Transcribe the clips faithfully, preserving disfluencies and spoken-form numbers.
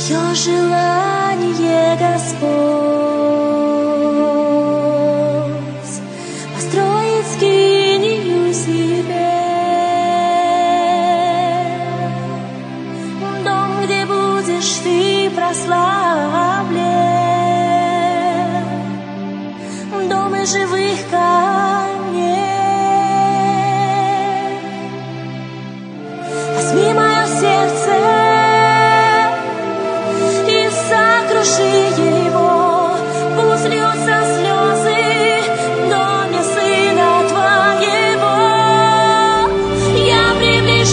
Мое желание, Господь, построить скинию себе, дом, где будешь ты прославлен, дом из живых камней. Возьми мое сердце и сокруши его, пусть льются слезы в доме Сына Твоего. Я приближаюсь,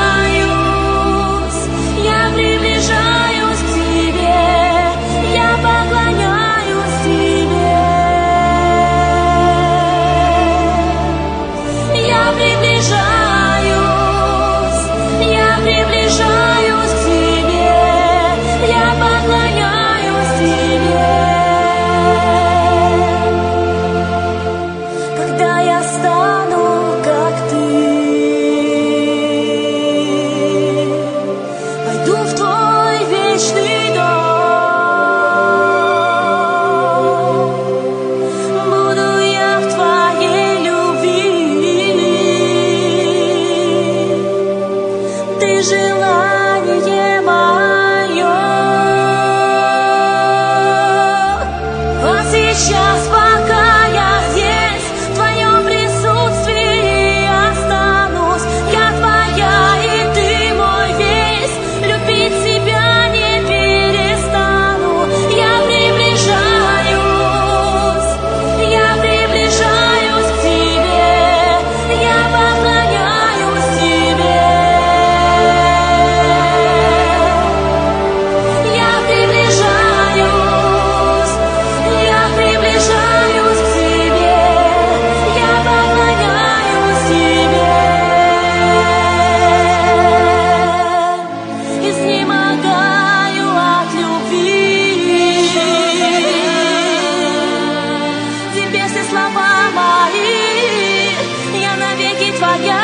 я приближаюсь к Тебе, я поклоняюсь Тебе. Я приближаюсь, я приближаюсь к Тебе, я поклоняюсь Тебе. Когда я стану, как Ты, пойду в Твой вечный дом, буду я в Твоей любви. Ты желание мое, вот сейчас, пока я здесь, в Твоем присутствии останусь. Я Твоя, и Ты мой весь, любить Тебя не перестану. Я приближаюсь, я приближаюсь к Тебе, я поклоняюсь Тебе. Я приближаюсь, я приближаюсь к Тебе, я поклоняюсь Тебе. Изнемогаю от любви, Тебе все слова мои, я навеки Твоя.